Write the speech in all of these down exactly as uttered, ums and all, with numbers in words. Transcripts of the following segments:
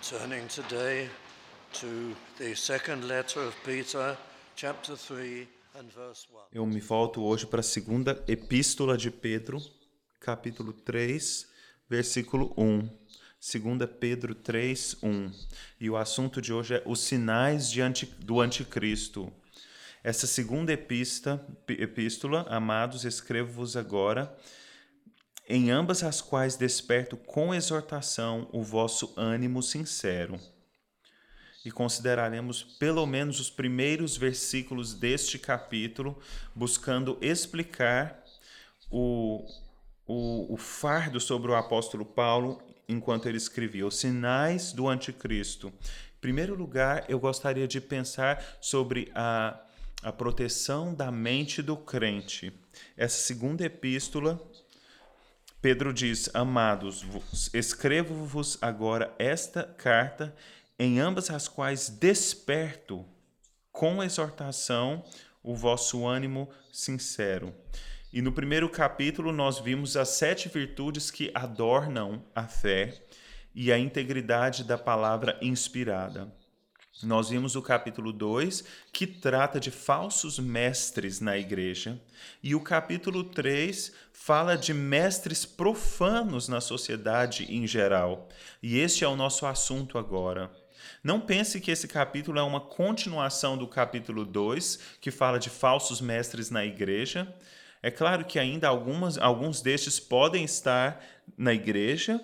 Turning today to the second letter of Peter, chapter three and verse one. Eu me volto hoje para a segunda epístola de Pedro, capítulo três, versículo um. Segunda Pedro três, um. E o assunto de hoje é os sinais de anti, do anticristo. Essa segunda epístola, epístola, amados, escrevo-vos agora, em ambas as quais desperto com exortação o vosso ânimo sincero. E consideraremos pelo menos os primeiros versículos deste capítulo, buscando explicar o, o, o fardo sobre o apóstolo Paulo enquanto ele escrevia, os sinais do anticristo. Em primeiro lugar, eu gostaria de pensar sobre a, a proteção da mente do crente. Essa segunda epístola, Pedro diz: amados, escrevo-vos agora esta carta, em ambas as quais desperto com exortação o vosso ânimo sincero. E no primeiro capítulo nós vimos as sete virtudes que adornam a fé e a integridade da palavra inspirada. Nós vimos o capítulo dois, que trata de falsos mestres na igreja, e o capítulo três fala de mestres profanos na sociedade em geral. E este é o nosso assunto agora. Não pense que esse capítulo é uma continuação do capítulo dois, que fala de falsos mestres na igreja. É claro que ainda algumas, alguns destes podem estar na igreja,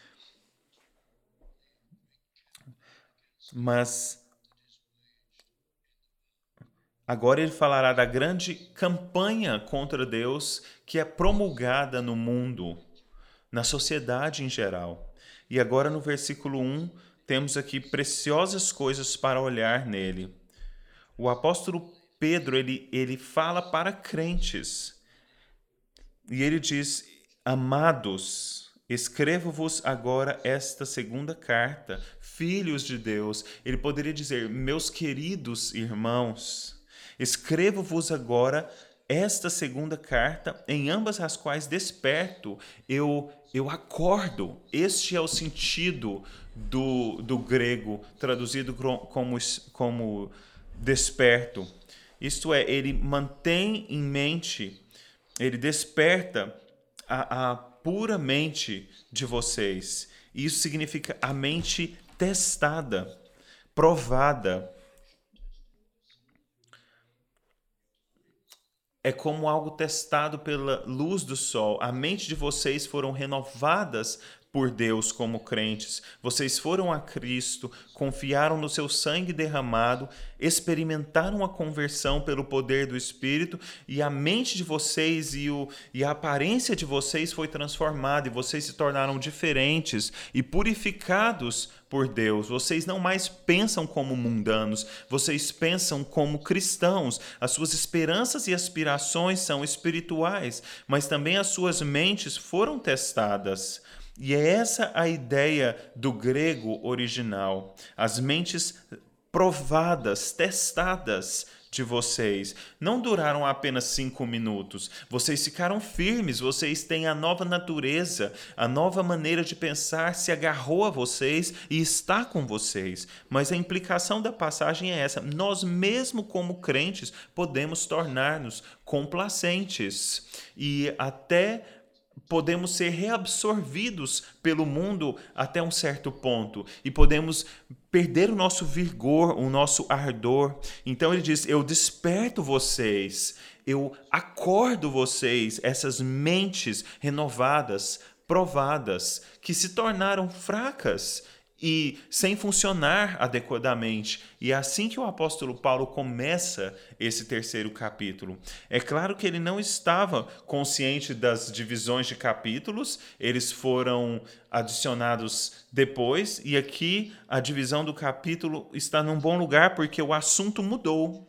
mas agora ele falará da grande campanha contra Deus que é promulgada no mundo, na sociedade em geral. E agora no versículo um, temos aqui preciosas coisas para olhar nele. O apóstolo Pedro, ele, ele fala para crentes. E ele diz: amados, escrevo-vos agora esta segunda carta, filhos de Deus. Ele poderia dizer: meus queridos irmãos, escrevo-vos agora esta segunda carta, em ambas as quais desperto, eu, eu acordo. Este é o sentido do, do grego, traduzido como, como desperto. Isto é, ele mantém em mente, ele desperta a, a pura mente de vocês. Isso significa a mente testada, provada. É como algo testado pela luz do sol. A mente de vocês foram renovadas por Deus como crentes. Vocês foram a Cristo, confiaram no seu sangue derramado, experimentaram a conversão pelo poder do Espírito, e a mente de vocês e, o, e a aparência de vocês foi transformada, e vocês se tornaram diferentes e purificados por Deus. Vocês não mais pensam como mundanos, vocês pensam como cristãos. As suas esperanças e aspirações são espirituais, mas também as suas mentes foram testadas. E é essa a ideia do grego original. As mentes provadas, testadas de vocês não duraram apenas cinco minutos. Vocês ficaram firmes, vocês têm a nova natureza, a nova maneira de pensar se agarrou a vocês e está com vocês. Mas a implicação da passagem é essa: nós mesmo como crentes podemos tornar-nos complacentes e até podemos ser reabsorvidos pelo mundo até um certo ponto e podemos perder o nosso vigor, o nosso ardor. Então ele diz: eu desperto vocês, eu acordo vocês, essas mentes renovadas, provadas, que se tornaram fracas e sem funcionar adequadamente. E é assim que o apóstolo Paulo começa esse terceiro capítulo. É claro que ele não estava consciente das divisões de capítulos, eles foram adicionados depois, e aqui a divisão do capítulo está num bom lugar porque o assunto mudou.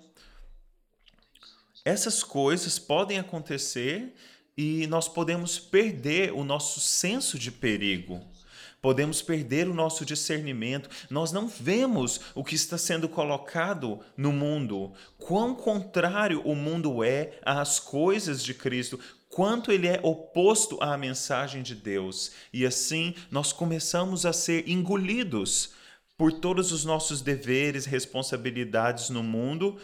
Essas coisas podem acontecer e nós podemos perder o nosso senso de perigo. Podemos perder o nosso discernimento. Nós não vemos o que está sendo colocado no mundo. Quão contrário o mundo é às coisas de Cristo. Quanto ele é oposto à mensagem de Deus. E assim nós começamos a ser engolidos por todos os nossos deveres, responsabilidades no mundo,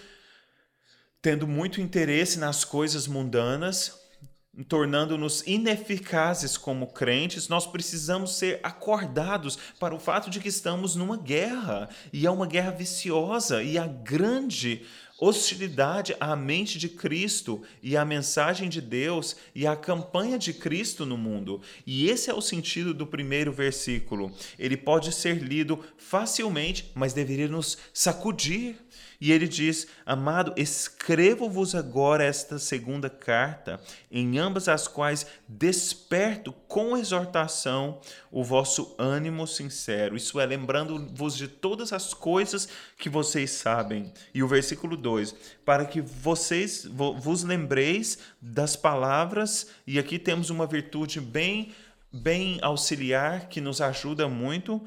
tendo muito interesse nas coisas mundanas, tornando-nos ineficazes como crentes, nós precisamos ser acordados para o fato de que estamos numa guerra, e é uma guerra viciosa, e a grande hostilidade à mente de Cristo e à mensagem de Deus e à campanha de Cristo no mundo. E esse é o sentido do primeiro versículo. Ele pode ser lido facilmente, mas deveria nos sacudir. E ele diz: amado, escrevo-vos agora esta segunda carta, em ambas as quais desperto com exortação o vosso ânimo sincero. Isso é, lembrando-vos de todas as coisas que vocês sabem. E o versículo dois, para que vocês vos lembreis das palavras, e aqui temos uma virtude bem, bem auxiliar que nos ajuda muito,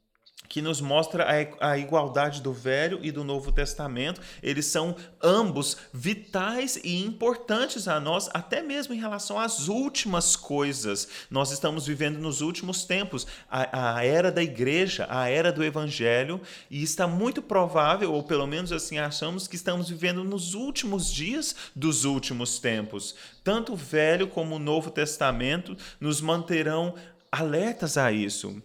que nos mostra a igualdade do Velho e do Novo Testamento. Eles são ambos vitais e importantes a nós, até mesmo em relação às últimas coisas. Nós estamos vivendo nos últimos tempos, a, a era da igreja, a era do evangelho, e está muito provável, ou pelo menos assim achamos, que estamos vivendo nos últimos dias dos últimos tempos. Tanto o Velho como o Novo Testamento nos manterão alertas a isso.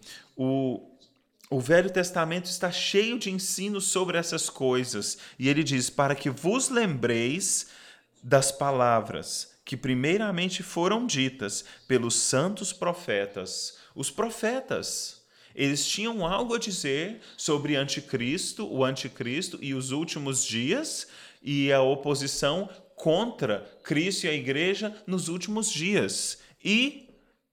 O O Velho Testamento está cheio de ensinos sobre essas coisas. E ele diz: para que vos lembreis das palavras que primeiramente foram ditas pelos santos profetas. Os profetas, eles tinham algo a dizer sobre anticristo, o anticristo e os últimos dias, e a oposição contra Cristo e a igreja nos últimos dias. E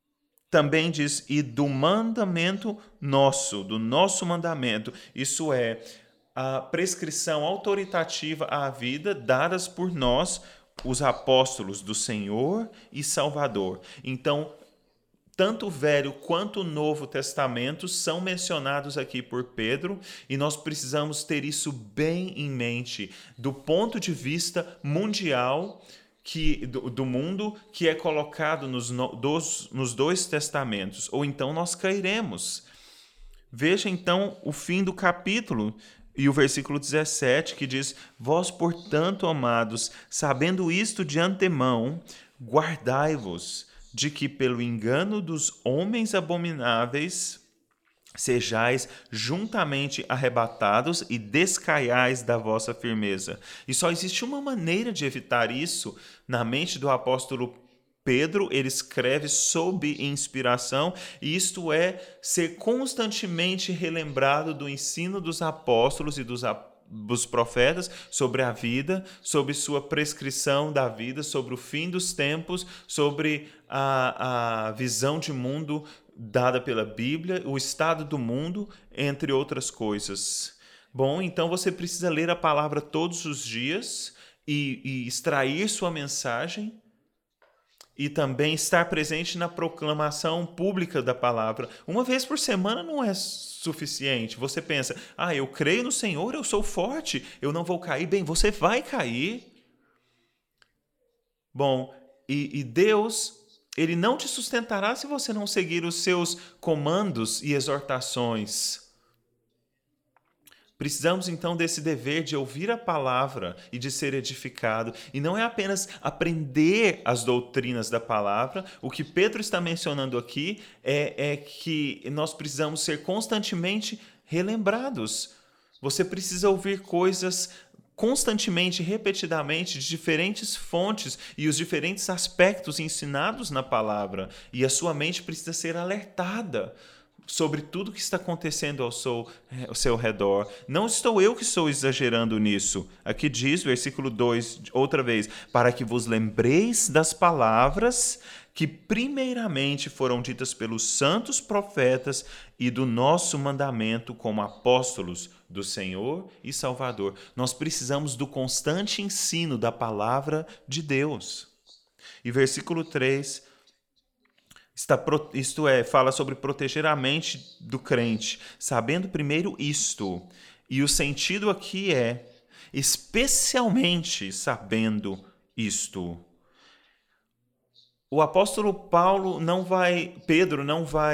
também diz: e do mandamento nosso, do nosso mandamento, isso é, a prescrição autoritativa à vida dadas por nós, os apóstolos do Senhor e Salvador. Então, tanto o Velho quanto o Novo Testamento são mencionados aqui por Pedro, e nós precisamos ter isso bem em mente, do ponto de vista mundial, Que, do, do mundo que é colocado nos, no, dos, nos dois testamentos, ou então nós cairemos. Veja então o fim do capítulo e o versículo dezessete, que diz: vós, portanto, amados, sabendo isto de antemão, guardai-vos de que pelo engano dos homens abomináveis sejais juntamente arrebatados e descaiais da vossa firmeza. E só existe uma maneira de evitar isso na mente do apóstolo Pedro. Ele escreve sob inspiração, e isto é, ser constantemente relembrado do ensino dos apóstolos e dos apóstolos, dos profetas, sobre a vida, sobre sua prescrição da vida, sobre o fim dos tempos, sobre a, a visão de mundo dada pela Bíblia, o estado do mundo, entre outras coisas. Bom, então você precisa ler a palavra todos os dias e, e extrair sua mensagem, e também estar presente na proclamação pública da palavra. Uma vez por semana não é suficiente. Você pensa: ah, eu creio no Senhor, eu sou forte, eu não vou cair. Bem, você vai cair. Bom, e, e Deus, Ele não te sustentará se você não seguir os seus comandos e exortações. Precisamos então desse dever de ouvir a palavra e de ser edificado. E não é apenas aprender as doutrinas da palavra. O que Pedro está mencionando aqui é, é que nós precisamos ser constantemente relembrados. Você precisa ouvir coisas constantemente, repetidamente, de diferentes fontes e os diferentes aspectos ensinados na palavra. E a sua mente precisa ser alertada sobre tudo que está acontecendo ao seu, ao seu redor. Não estou eu que estou exagerando nisso. Aqui diz, versículo dois, outra vez: para que vos lembreis das palavras que primeiramente foram ditas pelos santos profetas e do nosso mandamento como apóstolos do Senhor e Salvador. Nós precisamos do constante ensino da palavra de Deus. E versículo três... Está, isto é, fala sobre proteger a mente do crente, sabendo primeiro isto. E o sentido aqui é, especialmente sabendo isto. O apóstolo Paulo não vai, Pedro não vai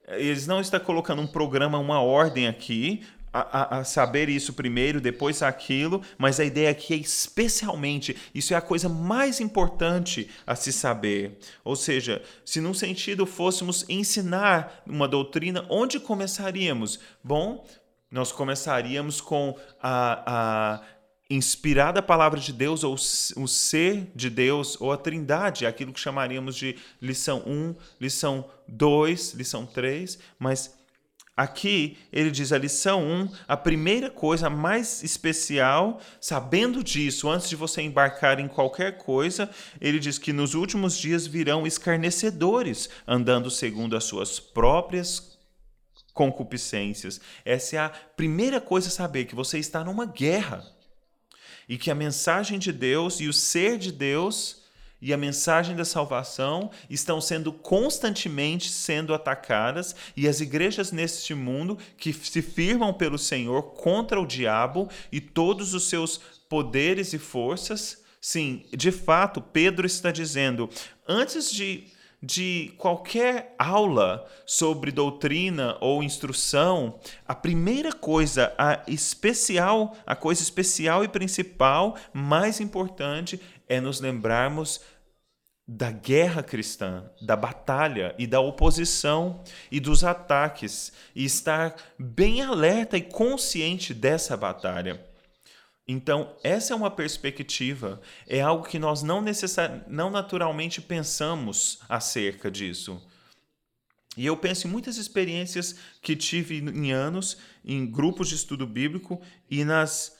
Eles não estão colocando um programa, uma ordem aqui, a, a, a saber isso primeiro, depois aquilo, mas a ideia aqui é especialmente, isso é a coisa mais importante a se saber. Ou seja, se num sentido fôssemos ensinar uma doutrina, onde começaríamos? Bom, nós começaríamos com a, a inspirada palavra de Deus, ou o ser de Deus, ou a trindade, aquilo que chamaríamos de lição um, lição dois, lição três, mas aqui ele diz a lição um, a primeira coisa, a mais especial, sabendo disso, antes de você embarcar em qualquer coisa, ele diz que nos últimos dias virão escarnecedores, andando segundo as suas próprias concupiscências. Essa é a primeira coisa a saber, que você está numa guerra. E que a mensagem de Deus e o ser de Deus e a mensagem da salvação estão sendo constantemente sendo atacadas, e as igrejas neste mundo que se firmam pelo Senhor contra o diabo e todos os seus poderes e forças. Sim, de fato, Pedro está dizendo, antes de de qualquer aula sobre doutrina ou instrução, a primeira coisa, a especial, a coisa especial e principal, mais importante, é nos lembrarmos da guerra cristã, da batalha e da oposição e dos ataques, e estar bem alerta e consciente dessa batalha. Então, essa é uma perspectiva, é algo que nós não, necessari- não naturalmente pensamos acerca disso. E eu penso em muitas experiências que tive em anos, em grupos de estudo bíblico, e, nas...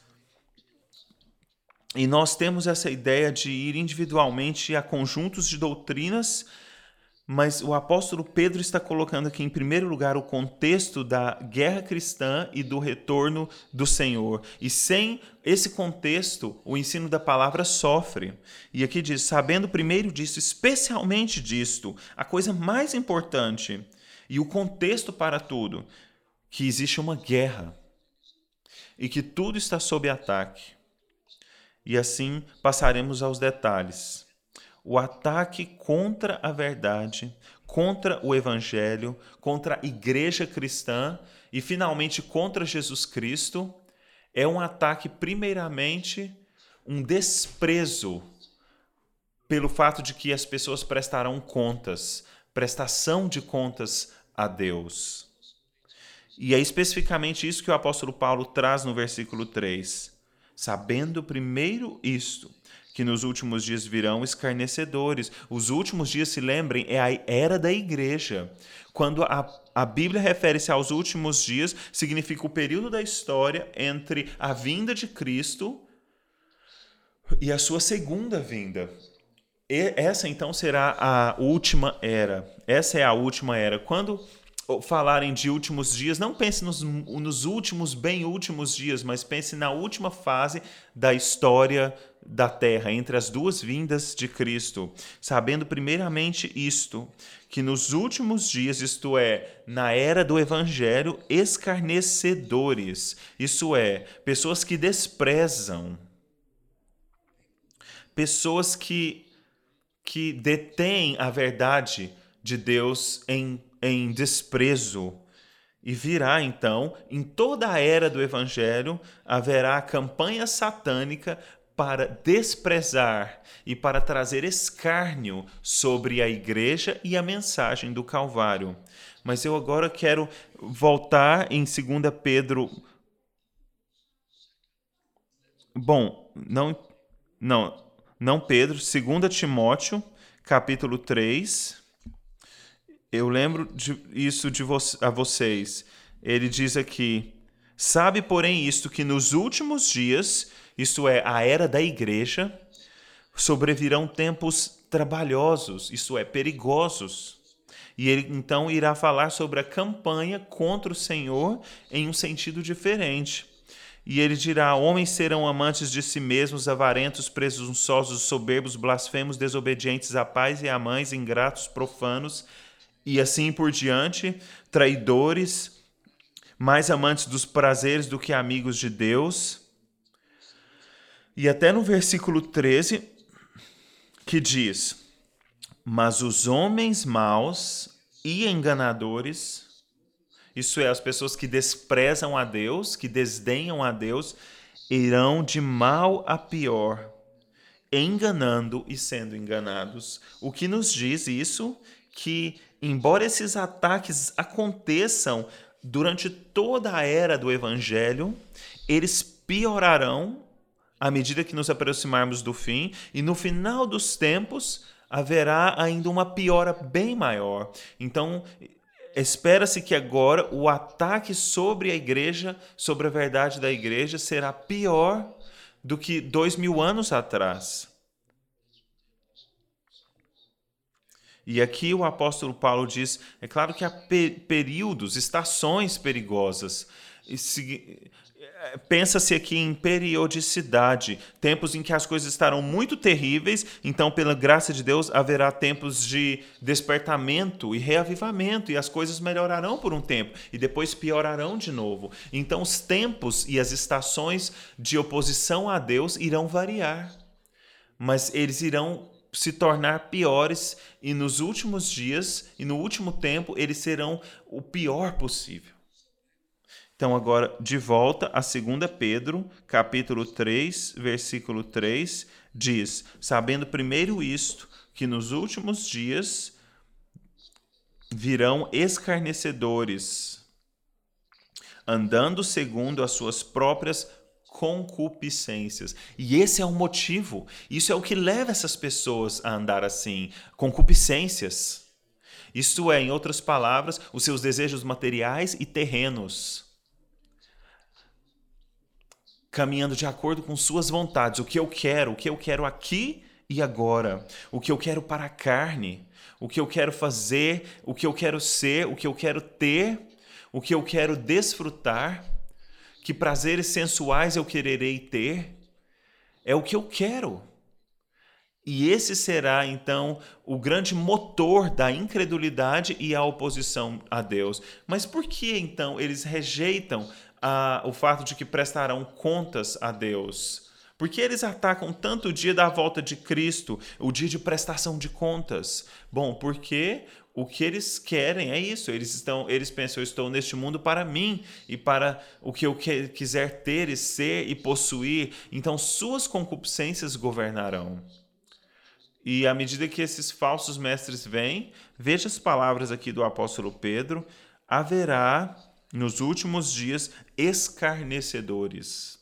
e nós temos essa ideia de ir individualmente a conjuntos de doutrinas, mas o apóstolo Pedro está colocando aqui em primeiro lugar o contexto da guerra cristã e do retorno do Senhor. E sem esse contexto, o ensino da palavra sofre. E aqui diz, sabendo primeiro disso, especialmente disto, a coisa mais importante e o contexto para tudo, que existe uma guerra e que tudo está sob ataque. E assim passaremos aos detalhes. O ataque contra a verdade, contra o evangelho, contra a igreja cristã e, finalmente, contra Jesus Cristo, é um ataque, primeiramente, um desprezo pelo fato de que as pessoas prestarão contas, prestação de contas a Deus. E é especificamente isso que o apóstolo Paulo traz no versículo três. Sabendo primeiro isto, que nos últimos dias virão escarnecedores. Os últimos dias, se lembrem, é a era da igreja. Quando a, a Bíblia refere-se aos últimos dias, significa o período da história entre a vinda de Cristo e a sua segunda vinda. E essa, então, será a última era. Essa é a última era. Quando falarem de últimos dias, não pense nos, nos últimos, bem últimos dias, mas pense na última fase da história da terra, entre as duas vindas de Cristo, sabendo primeiramente isto, que nos últimos dias, isto é, na era do evangelho, escarnecedores, isso é, pessoas que desprezam, pessoas que, que detêm a verdade de Deus em, em desprezo. E virá, então, em toda a era do evangelho, haverá a campanha satânica para desprezar e para trazer escárnio sobre a igreja e a mensagem do Calvário. Mas eu agora quero voltar em Segunda Pedro. Bom, não, não, não Pedro, Segunda Timóteo, capítulo três. Eu lembro de isso de vo- a vocês. Ele diz aqui, sabe, porém, isto, que nos últimos dias, isto é, a era da igreja, sobrevirão tempos trabalhosos, isto é, perigosos. E ele então irá falar sobre a campanha contra o Senhor em um sentido diferente. E ele dirá, homens serão amantes de si mesmos, avarentos, presunçosos, soberbos, blasfemos, desobedientes a pais e a mães, ingratos, profanos, e assim por diante, traidores, mais amantes dos prazeres do que amigos de Deus. E até no versículo treze, que diz, mas os homens maus e enganadores isso é, as pessoas que desprezam a Deus, que desdenham a Deus, irão de mal a pior, enganando e sendo enganados. O que nos diz isso? Que, embora esses ataques aconteçam durante toda a era do Evangelho, eles piorarão à medida que nos aproximarmos do fim, e no final dos tempos haverá ainda uma piora bem maior. Então, espera-se que agora o ataque sobre a igreja, sobre a verdade da igreja, será pior do que dois mil anos atrás. E aqui o apóstolo Paulo diz, é claro que há pe- períodos, estações perigosas. E se- Pensa-se aqui em periodicidade, tempos em que as coisas estarão muito terríveis, então, pela graça de Deus, haverá tempos de despertamento e reavivamento, e as coisas melhorarão por um tempo, e depois piorarão de novo. Então, os tempos e as estações de oposição a Deus irão variar, mas eles irão se tornar piores, e nos últimos dias, e no último tempo, eles serão o pior possível. Então, agora, de volta a dois Pedro, capítulo três, versículo três, diz: sabendo primeiro isto, que nos últimos dias virão escarnecedores, andando segundo as suas próprias concupiscências. E esse é o motivo, isso é o que leva essas pessoas a andar assim, concupiscências. Isto é, em outras palavras, os seus desejos materiais e terrenos, caminhando de acordo com suas vontades, o que eu quero, o que eu quero aqui e agora, o que eu quero para a carne, o que eu quero fazer, o que eu quero ser, o que eu quero ter, o que eu quero desfrutar, que prazeres sensuais eu quererei ter, é o que eu quero. E esse será, então, o grande motor da incredulidade e a oposição a Deus. Mas por que, então, eles rejeitam a, o fato de que prestarão contas a Deus? Por que eles atacam tanto o dia da volta de Cristo, o dia de prestação de contas? Bom, porque o que eles querem é isso. Eles, estão, eles pensam, eu estou neste mundo para mim e para o que eu que, quiser ter e ser e possuir. Então, suas concupiscências governarão. E à medida que esses falsos mestres vêm, veja as palavras aqui do apóstolo Pedro, haverá nos últimos dias escarnecedores.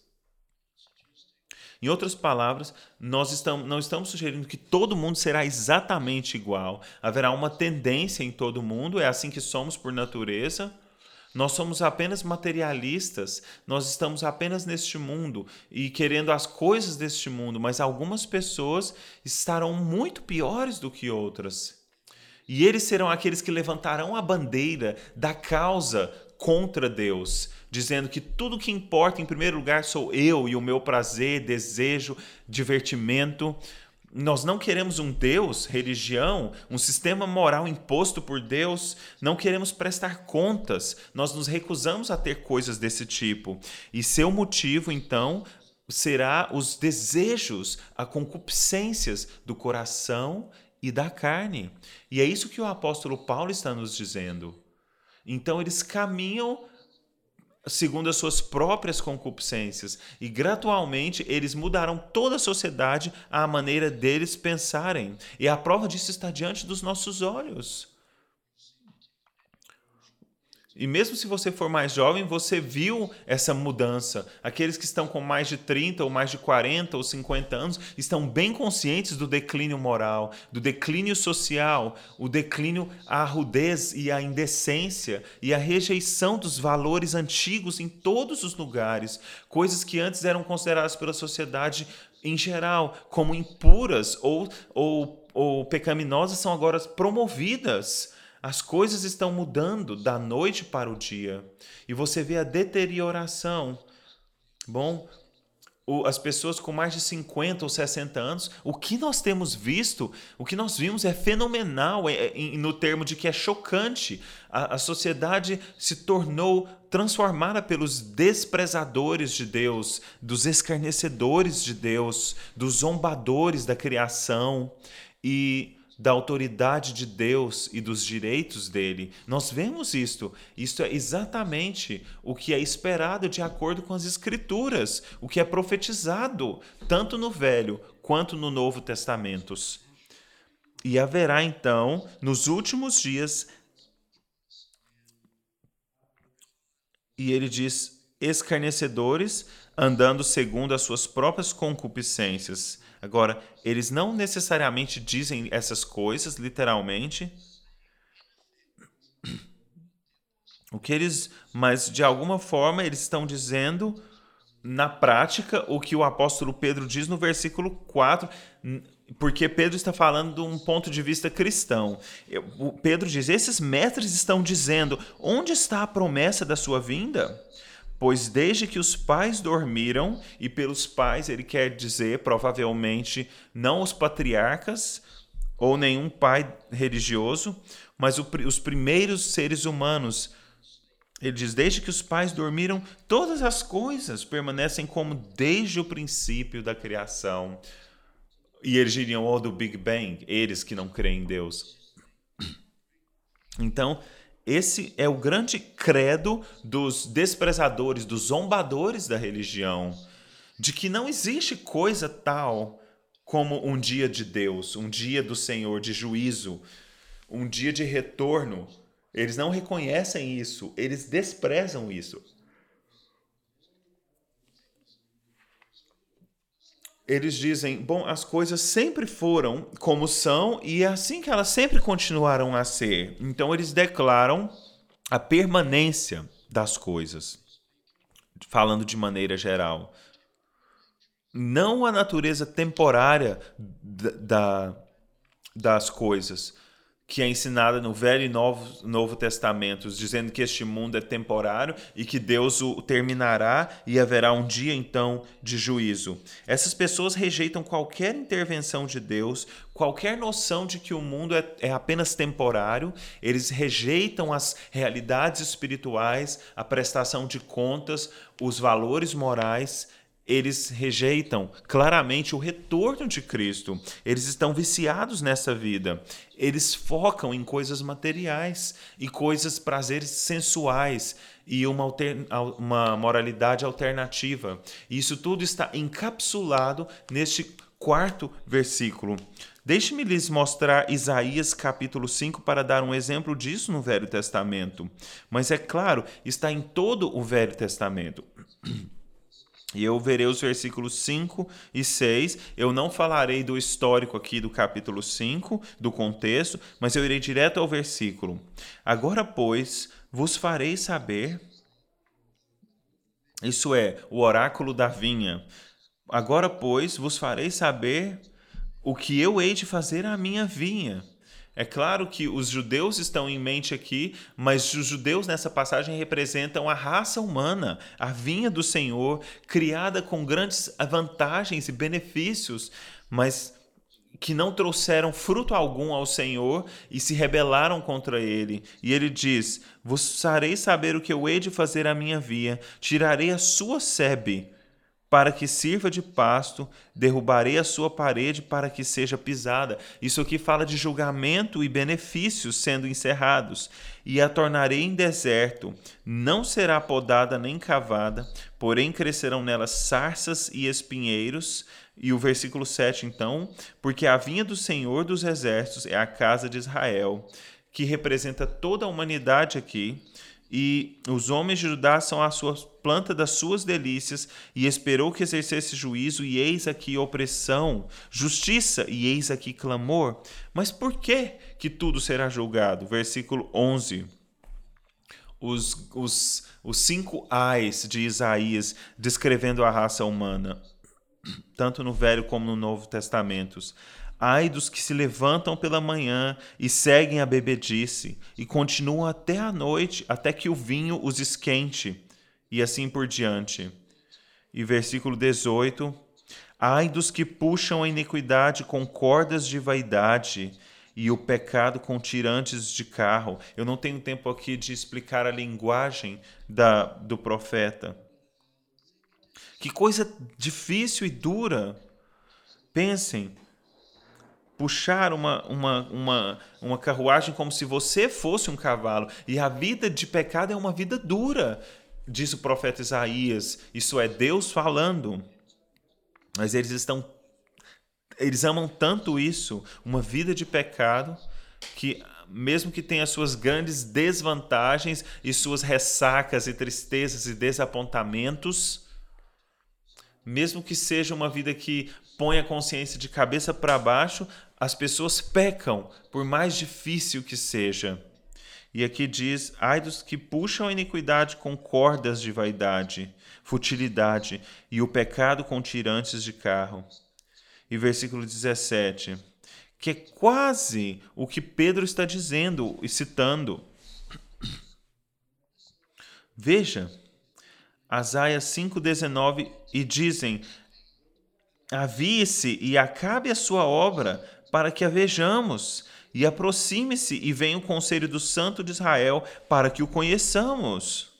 Em outras palavras, nós estamos, não estamos sugerindo que todo mundo será exatamente igual. Haverá uma tendência em todo mundo, é assim que somos por natureza. Nós somos apenas materialistas, nós estamos apenas neste mundo e querendo as coisas deste mundo, mas algumas pessoas estarão muito piores do que outras. E eles serão aqueles que levantarão a bandeira da causa contra Deus, dizendo que tudo que importa em primeiro lugar sou eu e o meu prazer, desejo, divertimento. Nós não queremos um Deus, religião, um sistema moral imposto por Deus. Não queremos prestar contas. Nós nos recusamos a ter coisas desse tipo. E seu motivo, então, será os desejos, as concupiscências do coração e da carne. E é isso que o apóstolo Paulo está nos dizendo. Então, eles caminham segundo as suas próprias concupiscências, e gradualmente eles mudarão toda a sociedade à maneira deles pensarem, e a prova disso está diante dos nossos olhos. E mesmo se você for mais jovem, você viu essa mudança. Aqueles que estão com mais de trinta, ou mais de quarenta, ou cinquenta anos, estão bem conscientes do declínio moral, do declínio social, o declínio à rudez e à indecência e à rejeição dos valores antigos em todos os lugares, coisas que antes eram consideradas pela sociedade em geral como impuras ou, ou, ou pecaminosas, são agora promovidas. As coisas estão mudando da noite para o dia. E você vê a deterioração. Bom, o, as pessoas com mais de cinquenta ou sessenta anos, o que nós temos visto, o que nós vimos é fenomenal, é, é, no termo de que é chocante. A, a sociedade se tornou transformada pelos desprezadores de Deus, dos escarnecedores de Deus, dos zombadores da criação. E da autoridade de Deus e dos direitos dele. Nós vemos isto. Isto é exatamente o que é esperado de acordo com as Escrituras, o que é profetizado, tanto no Velho quanto no Novo Testamentos. E haverá, então, nos últimos dias, e ele diz, escarnecedores, andando segundo as suas próprias concupiscências. Agora, eles não necessariamente dizem essas coisas, literalmente. O que eles, mas de alguma forma eles estão dizendo na prática o que o apóstolo Pedro diz no versículo quatro, porque Pedro está falando de um ponto de vista cristão. O Pedro diz: esses mestres estão dizendo, onde está a promessa da sua vinda? Pois desde que os pais dormiram, e pelos pais ele quer dizer, provavelmente, não os patriarcas ou nenhum pai religioso, mas o, os primeiros seres humanos. Ele diz, desde que os pais dormiram, todas as coisas permanecem como desde o princípio da criação. E eles diriam, oh, do Big Bang, eles que não creem em Deus. Então, esse é o grande credo dos desprezadores, dos zombadores da religião, de que não existe coisa tal como um dia de Deus, um dia do Senhor de juízo, um dia de retorno. Eles não reconhecem isso, eles desprezam isso. Eles dizem, bom, as coisas sempre foram como são e é assim que elas sempre continuarão a ser. Então eles declaram a permanência das coisas, falando de maneira geral. Não a natureza temporária da, das coisas, que é ensinada no Velho e Novo, Novo Testamentos, dizendo que este mundo é temporário e que Deus o terminará e haverá um dia, então, de juízo. Essas pessoas rejeitam qualquer intervenção de Deus, qualquer noção de que o mundo é, é apenas temporário. Eles rejeitam as realidades espirituais, a prestação de contas, os valores morais. Eles rejeitam claramente o retorno de Cristo. Eles estão viciados nessa vida. Eles focam em coisas materiais e coisas, prazeres sensuais e uma, alter, uma moralidade alternativa. E isso tudo está encapsulado neste quarto versículo. Deixe-me lhes mostrar Isaías capítulo cinco para dar um exemplo disso no Velho Testamento. Mas é claro, está em todo o Velho Testamento. E eu verei os versículos cinco e seis. Eu não falarei do histórico aqui do capítulo cinco, do contexto, mas eu irei direto ao versículo. Agora, pois, vos farei saber, isso é, o oráculo da vinha. Agora, pois, vos farei saber o que eu hei de fazer à minha vinha. É claro que os judeus estão em mente aqui, mas os judeus nessa passagem representam a raça humana, a vinha do Senhor, criada com grandes vantagens e benefícios, mas que não trouxeram fruto algum ao Senhor e se rebelaram contra ele. E ele diz, vos farei saber o que eu hei de fazer à minha vinha, tirarei a sua sebe, para que sirva de pasto, derrubarei a sua parede para que seja pisada. Isso aqui fala de julgamento e benefícios sendo encerrados. E a tornarei em deserto, não será podada nem cavada, porém crescerão nela sarças e espinheiros. E o versículo sete, então, porque a vinha do Senhor dos Exércitos é a casa de Israel, que representa toda a humanidade aqui. E os homens de Judá são a sua planta das suas delícias, e esperou que exercesse juízo, e eis aqui opressão, justiça, e eis aqui clamor. Mas por que que tudo será julgado? Versículo onze. Os, os, os cinco ais de Isaías descrevendo a raça humana, tanto no Velho como no Novo Testamentos. Ai dos que se levantam pela manhã e seguem a bebedice, e continuam até a noite, até que o vinho os esquente, e assim por diante. E versículo dezoito. Ai dos que puxam a iniquidade com cordas de vaidade, e o pecado com tirantes de carro. Eu não tenho tempo aqui de explicar a linguagem da, do profeta. Que coisa difícil e dura. Pensem. puxar uma, uma, uma, uma carruagem como se você fosse um cavalo. E a vida de pecado é uma vida dura, diz o profeta Isaías. Isso é Deus falando. Mas eles estão, eles amam tanto isso, uma vida de pecado, que mesmo que tenha suas grandes desvantagens e suas ressacas e tristezas e desapontamentos, mesmo que seja uma vida que põe a consciência de cabeça para baixo, as pessoas pecam, por mais difícil que seja. E aqui diz, ai dos que puxam a iniquidade com cordas de vaidade, futilidade, e o pecado com tirantes de carro. E versículo dezessete, que é quase o que Pedro está dizendo e citando. Veja, Asaías cinco, dezenove, e dizem, avie-se e acabe a sua obra, para que a vejamos, e aproxime-se e venha o conselho do Santo de Israel, para que o conheçamos.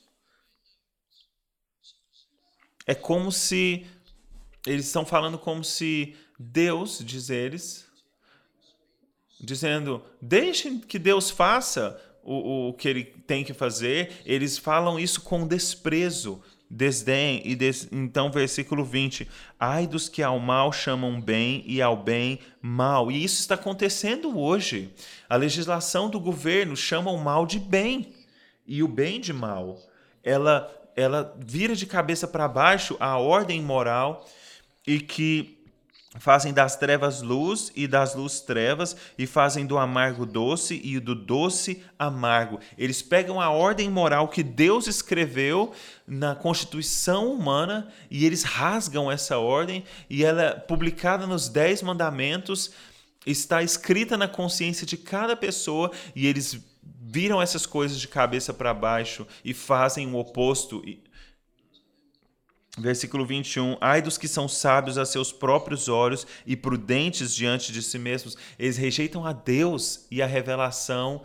É como se, eles estão falando como se Deus, diz eles, dizendo, deixem que Deus faça o, o que ele tem que fazer. Eles falam isso com desprezo, desdém. E des... Então, versículo vinte, ai dos que ao mal chamam bem e ao bem mal. E isso está acontecendo hoje. A legislação do governo chama o mal de bem e o bem de mal. Ela, ela vira de cabeça para baixo a ordem moral e que fazem das trevas luz e das luz trevas, e fazem do amargo doce e do doce amargo. Eles pegam a ordem moral que Deus escreveu na Constituição humana e eles rasgam essa ordem, e ela é publicada nos Dez Mandamentos, está escrita na consciência de cada pessoa, e eles viram essas coisas de cabeça para baixo e fazem o oposto. Versículo vinte e um, ai dos que são sábios a seus próprios olhos e prudentes diante de si mesmos. Eles rejeitam a Deus e a revelação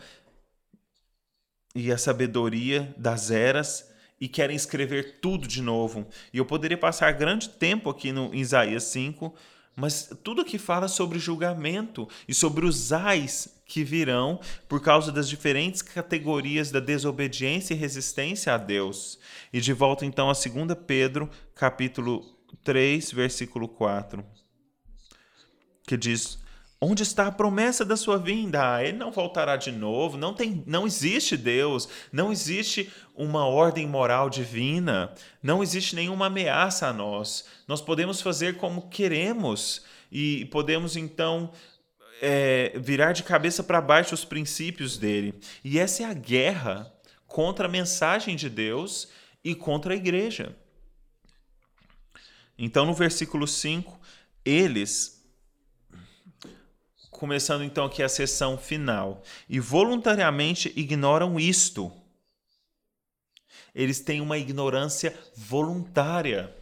e a sabedoria das eras e querem escrever tudo de novo. E eu poderia passar grande tempo aqui no em Isaías cinco, mas tudo aqui fala sobre julgamento e sobre os ais que virão por causa das diferentes categorias da desobediência e resistência a Deus. E de volta então a dois Pedro, capítulo três, versículo quatro, que diz, onde está a promessa da sua vinda? Ah, ele não voltará de novo, não, tem, não existe Deus, não existe uma ordem moral divina, não existe nenhuma ameaça a nós. Nós podemos fazer como queremos e podemos então é, virar de cabeça para baixo os princípios dele. E essa é a guerra contra a mensagem de Deus e contra a igreja. Então, no versículo cinco, eles, começando então aqui a sessão final, e voluntariamente ignoram isto. Eles têm uma ignorância voluntária.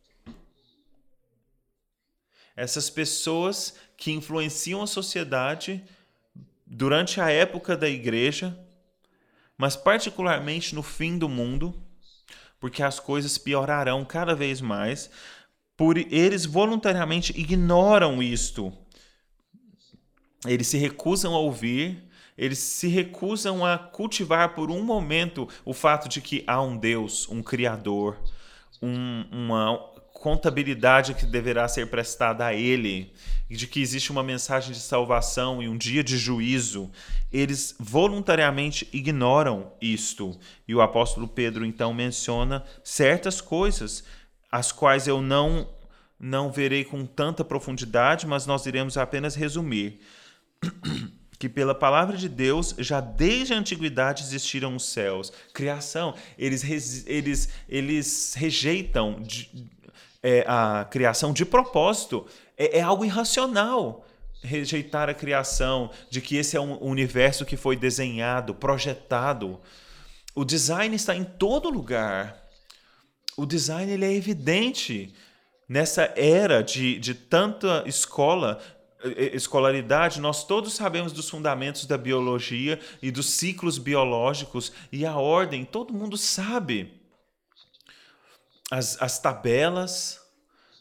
Essas pessoas que influenciam a sociedade durante a época da igreja, mas particularmente no fim do mundo, porque as coisas piorarão cada vez mais, por eles voluntariamente ignoram isto. Eles se recusam a ouvir, eles se recusam a cultivar por um momento o fato de que há um Deus, um Criador, um, uma contabilidade que deverá ser prestada a Ele, de que existe uma mensagem de salvação e um dia de juízo. Eles voluntariamente ignoram isto. E o apóstolo Pedro então menciona certas coisas, as quais eu não, não verei com tanta profundidade, mas nós iremos apenas resumir. Que pela palavra de Deus, já desde a antiguidade existiram os céus. Criação, eles, eles, eles rejeitam de, é, a criação de propósito. É, é algo irracional rejeitar a criação, de que esse é um universo que foi desenhado, projetado. O design está em todo lugar. O design ele é evidente nessa era de, de tanta escola, escolaridade. Nós todos sabemos dos fundamentos da biologia e dos ciclos biológicos e a ordem, todo mundo sabe. As, as tabelas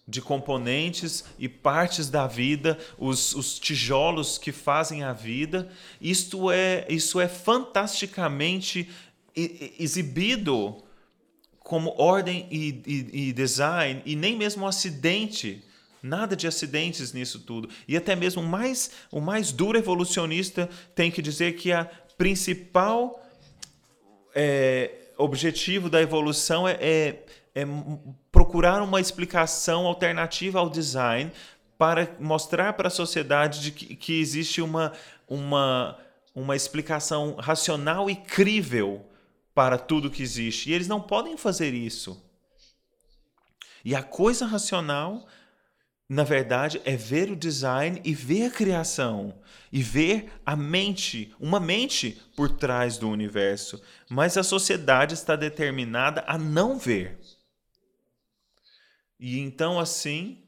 de componentes e partes da vida, os, os tijolos que fazem a vida. Isto é, isso é fantasticamente exibido como ordem e, e, e design, e nem mesmo um acidente. Nada de acidentes nisso tudo. E até mesmo mais, o mais duro evolucionista tem que dizer que a principal é, objetivo da evolução é, é, é procurar uma explicação alternativa ao design para mostrar para a sociedade de que, que existe uma, uma, uma explicação racional e crível para tudo que existe. E eles não podem fazer isso. E a coisa racional, na verdade, é ver o design e ver a criação. E ver a mente, uma mente por trás do universo. Mas a sociedade está determinada a não ver. E então, assim,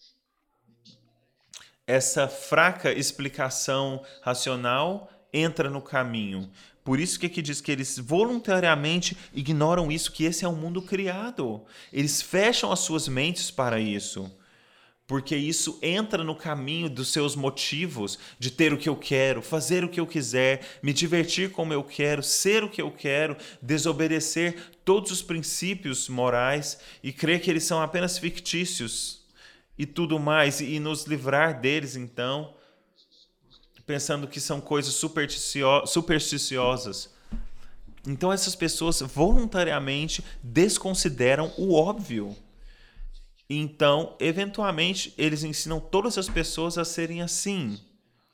essa fraca explicação racional entra no caminho. Por isso que aqui diz que eles voluntariamente ignoram isso, que esse é o mundo criado. Eles fecham as suas mentes para isso. Porque isso entra no caminho dos seus motivos de ter o que eu quero, fazer o que eu quiser, me divertir como eu quero, ser o que eu quero, desobedecer todos os princípios morais e crer que eles são apenas fictícios e tudo mais, e nos livrar deles, então, pensando que são coisas supersticio- supersticiosas. Então essas pessoas voluntariamente desconsideram o óbvio. Então, eventualmente, eles ensinam todas as pessoas a serem assim.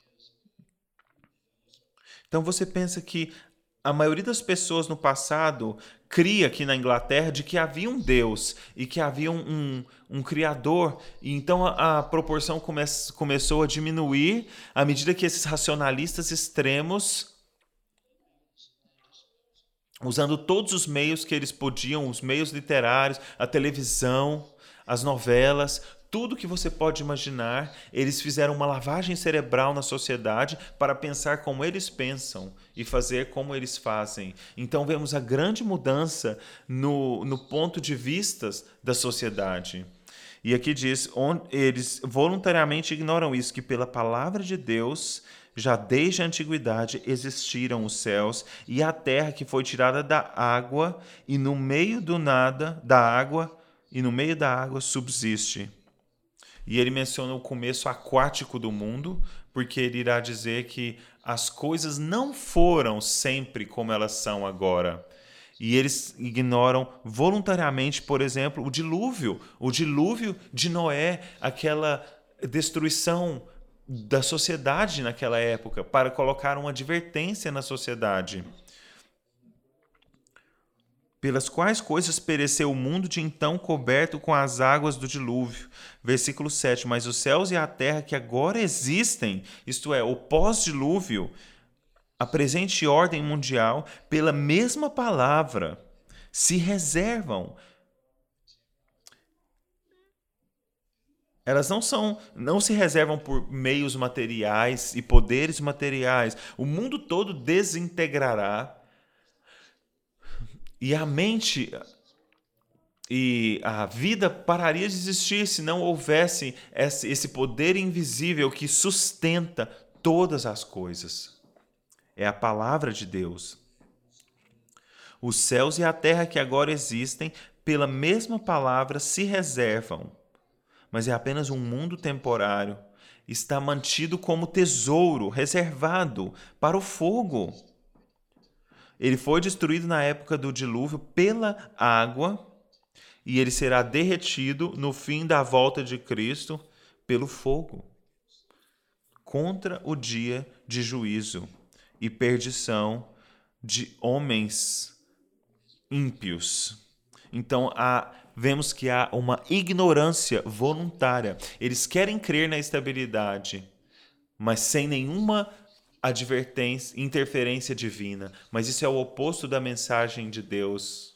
Então, você pensa que a maioria das pessoas no passado cria aqui na Inglaterra de que havia um Deus e que havia um, um, um Criador. E então, a, a proporção come, começou a diminuir à medida que esses racionalistas extremos, usando todos os meios que eles podiam, os meios literários, a televisão, as novelas, tudo que você pode imaginar, eles fizeram uma lavagem cerebral na sociedade para pensar como eles pensam e fazer como eles fazem. Então vemos a grande mudança no, no ponto de vista da sociedade. E aqui diz, onde eles voluntariamente ignoram isso, que pela palavra de Deus, já desde a antiguidade existiram os céus e a terra que foi tirada da água, e no meio do nada, da água, e no meio da água subsiste. E ele menciona o começo aquático do mundo, porque ele irá dizer que as coisas não foram sempre como elas são agora. E eles ignoram voluntariamente, por exemplo, o dilúvio, o dilúvio de Noé, aquela destruição da sociedade naquela época, para colocar uma advertência na sociedade. Pelas quais coisas pereceu o mundo de então coberto com as águas do dilúvio. Versículo sete. Mas os céus e a terra que agora existem, isto é, o pós-dilúvio, a presente ordem mundial, pela mesma palavra, se reservam. Elas não são, não se reservam por meios materiais e poderes materiais. O mundo todo desintegrará. E a mente e a vida pararia de existir se não houvesse esse poder invisível que sustenta todas as coisas. É a palavra de Deus. Os céus e a terra que agora existem, pela mesma palavra, se reservam. Mas é apenas um mundo temporário. Está mantido como tesouro, reservado para o fogo. Ele foi destruído na época do dilúvio pela água e ele será derretido no fim da volta de Cristo pelo fogo, contra o dia de juízo e perdição de homens ímpios. Então, há, vemos que há uma ignorância voluntária. Eles querem crer na estabilidade, mas sem nenhuma advertência, interferência divina, mas isso é o oposto da mensagem de Deus.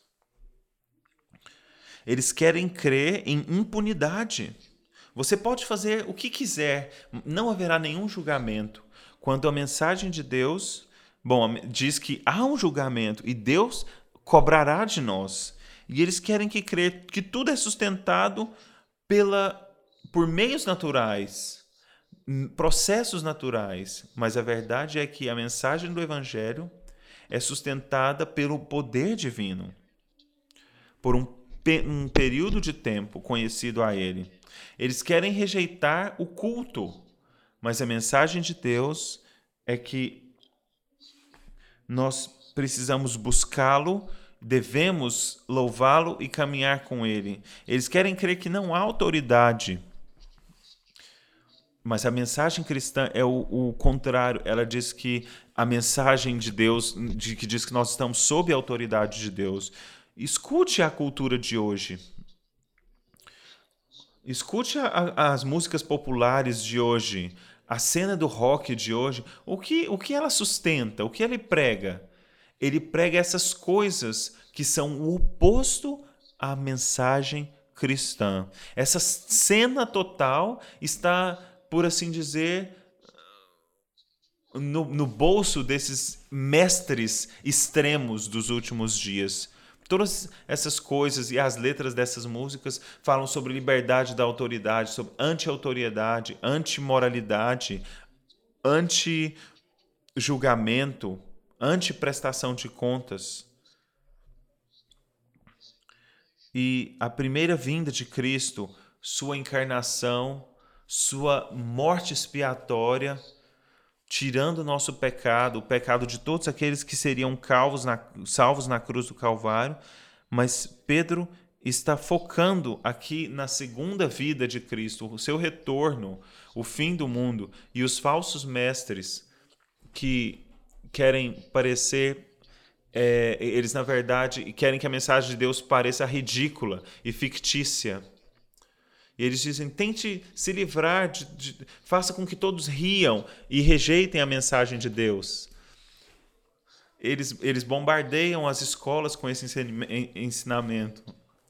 Eles querem crer em impunidade. Você pode fazer o que quiser, não haverá nenhum julgamento. Quando a mensagem de Deus, bom, diz que há um julgamento e Deus cobrará de nós. E eles querem que crer que tudo é sustentado pela, por meios naturais, processos naturais, mas a verdade é que a mensagem do Evangelho é sustentada pelo poder divino, por um, um período de tempo conhecido a ele. Eles querem rejeitar o culto, mas a mensagem de Deus é que nós precisamos buscá-lo, devemos louvá-lo e caminhar com ele. Eles querem crer que não há autoridade, mas a mensagem cristã é o, o contrário. Ela diz que a mensagem de Deus, de, que diz que nós estamos sob a autoridade de Deus. Escute a cultura de hoje. Escute a, as músicas populares de hoje, a cena do rock de hoje. O que, o que ela sustenta? O que ele prega? Ele prega essas coisas que são o oposto à mensagem cristã. Essa cena total está, por assim dizer, no, no bolso desses mestres extremos dos últimos dias. Todas essas coisas e as letras dessas músicas falam sobre liberdade da autoridade, sobre anti-autoridade, anti-moralidade, anti-julgamento, anti-prestação de contas. E a primeira vinda de Cristo, sua encarnação, sua morte expiatória, tirando o nosso pecado, o pecado de todos aqueles que seriam salvos na, salvos na cruz do Calvário, mas Pedro está focando aqui na segunda vida de Cristo, o seu retorno, o fim do mundo, e os falsos mestres que querem parecer, é, eles na verdade querem que a mensagem de Deus pareça ridícula e fictícia. E eles dizem, tente se livrar, de, de, faça com que todos riam e rejeitem a mensagem de Deus. Eles, eles bombardeiam as escolas com esse ensinamento.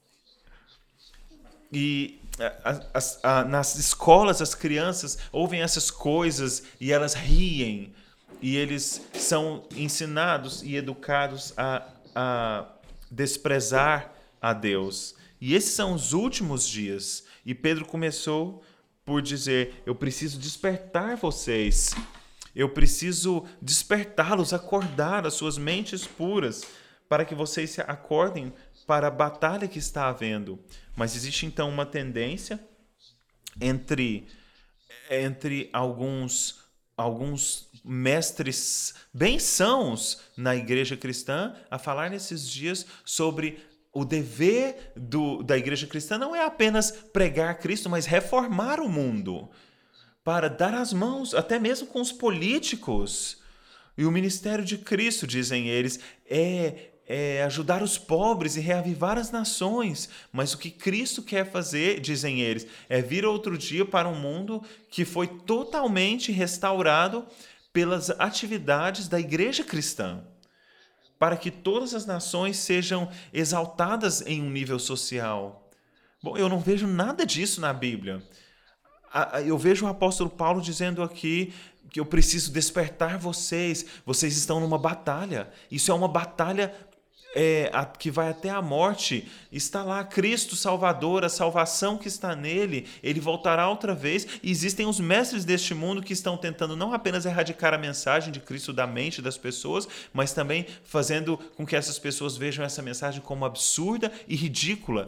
E a, a, a, nas escolas as crianças ouvem essas coisas e elas riem. E eles são ensinados e educados a, a desprezar a Deus. E esses são os últimos dias. E Pedro começou por dizer, eu preciso despertar vocês. Eu preciso despertá-los, acordar as suas mentes puras, para que vocês se acordem para a batalha que está havendo. Mas existe então uma tendência entre, entre alguns, alguns mestres bem sãos na igreja cristã a falar nesses dias sobre o dever do, da igreja cristã não é apenas pregar Cristo, mas reformar o mundo, para dar as mãos até mesmo com os políticos. E o ministério de Cristo, dizem eles, é, é ajudar os pobres e reavivar as nações. Mas o que Cristo quer fazer, dizem eles, é vir outro dia para um mundo que foi totalmente restaurado pelas atividades da igreja cristã, para que todas as nações sejam exaltadas em um nível social. Bom, eu não vejo nada disso na Bíblia. Eu vejo o apóstolo Paulo dizendo aqui que eu preciso despertar vocês. Vocês estão numa batalha. Isso é uma batalha é, a, que vai até a morte. Está lá Cristo Salvador, a salvação que está nele. Ele voltará outra vez. E existem os mestres deste mundo que estão tentando não apenas erradicar a mensagem de Cristo da mente das pessoas, mas também fazendo com que essas pessoas vejam essa mensagem como absurda e ridícula.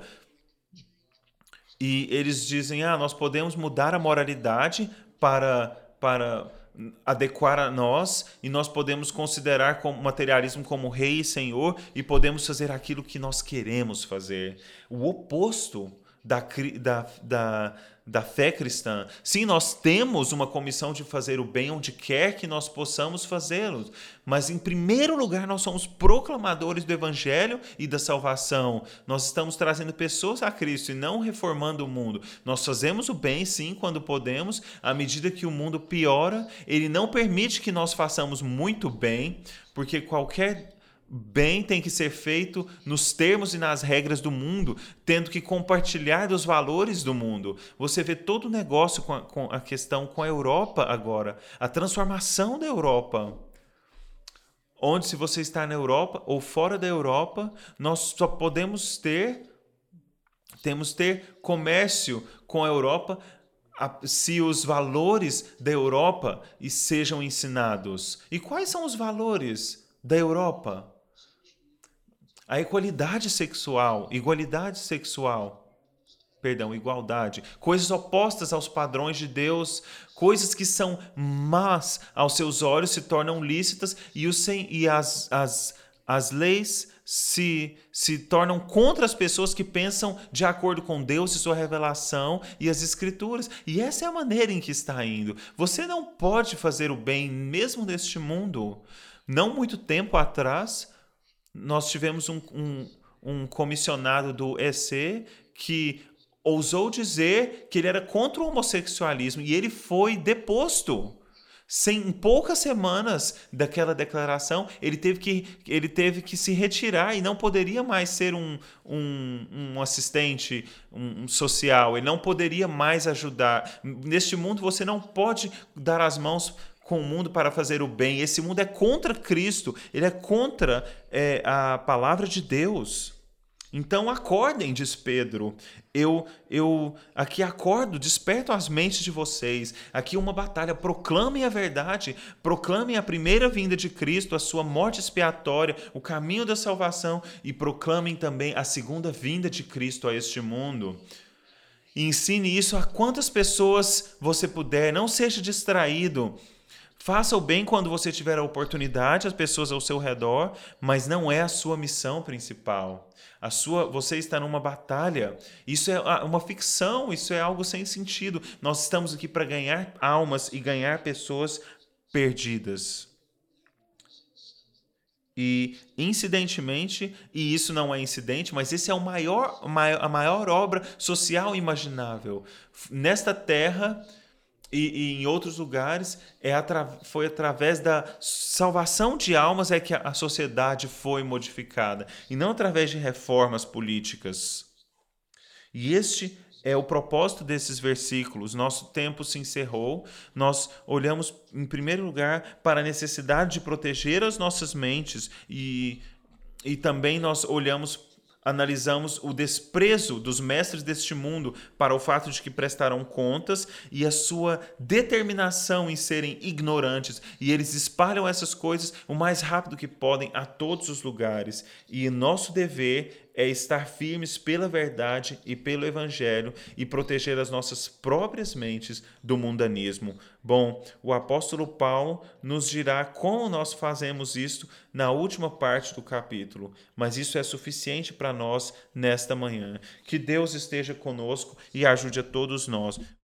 E eles dizem, ah, nós podemos mudar a moralidade para, para adequar a nós, e nós podemos considerar o materialismo como rei e senhor, e podemos fazer aquilo que nós queremos fazer. O oposto da, da, da, da fé cristã. Sim, nós temos uma comissão de fazer o bem onde quer que nós possamos fazê-lo, mas em primeiro lugar nós somos proclamadores do Evangelho e da salvação. Nós estamos trazendo pessoas a Cristo e não reformando o mundo. Nós fazemos o bem, sim, quando podemos. À medida que o mundo piora, ele não permite que nós façamos muito bem, porque qualquer bem tem que ser feito nos termos e nas regras do mundo, tendo que compartilhar dos valores do mundo. Você vê todo o negócio com a, com a questão com a Europa agora, a transformação da Europa. Onde, se você está na Europa ou fora da Europa, nós só podemos ter Temos que ter comércio com a Europa se os valores da Europa sejam ensinados. E quais são os valores da Europa? A equalidade sexual, igualdade sexual, perdão, igualdade, coisas opostas aos padrões de Deus, coisas que são más aos seus olhos se tornam lícitas e, os, e as, as, as leis se, se tornam contra as pessoas que pensam de acordo com Deus e sua revelação e as Escrituras. E essa é a maneira em que está indo. Você não pode fazer o bem mesmo neste mundo. Não muito tempo atrás, nós tivemos um, um, um comissionado do E C que ousou dizer que ele era contra o homossexualismo e ele foi deposto. Sem, em poucas semanas daquela declaração, ele teve que, ele teve que se retirar e não poderia mais ser um, um, um assistente um, um social, ele não poderia mais ajudar. Neste mundo você não pode dar as mãos com o mundo para fazer o bem. Esse mundo é contra Cristo, ele é contra é, a palavra de Deus. Então acordem, diz Pedro. Eu, eu aqui acordo, desperto as mentes de vocês. Aqui uma batalha. Proclamem a verdade. Proclamem a primeira vinda de Cristo, a sua morte expiatória, o caminho da salvação. E proclamem também a segunda vinda de Cristo a este mundo. E ensine isso a quantas pessoas você puder. Não seja distraído. Faça o bem quando você tiver a oportunidade, as pessoas ao seu redor, mas não é a sua missão principal. A sua, você está numa batalha. Isso é uma ficção, isso é algo sem sentido. Nós estamos aqui para ganhar almas e ganhar pessoas perdidas. E, incidentemente, e isso não é incidente, mas esse é o maior, a maior obra social imaginável. Nesta terra e, e em outros lugares, é atra, foi através da salvação de almas é que a, a sociedade foi modificada, e não através de reformas políticas. E este é o propósito desses versículos. Nosso tempo se encerrou. Nós olhamos, em primeiro lugar, para a necessidade de proteger as nossas mentes e, e também nós olhamos analisamos o desprezo dos mestres deste mundo para o fato de que prestarão contas e a sua determinação em serem ignorantes. E eles espalham essas coisas o mais rápido que podem a todos os lugares. E nosso dever é estar firmes pela verdade e pelo evangelho e proteger as nossas próprias mentes do mundanismo. Bom, o apóstolo Paulo nos dirá como nós fazemos isto na última parte do capítulo, mas isso é suficiente para nós nesta manhã. Que Deus esteja conosco e ajude a todos nós.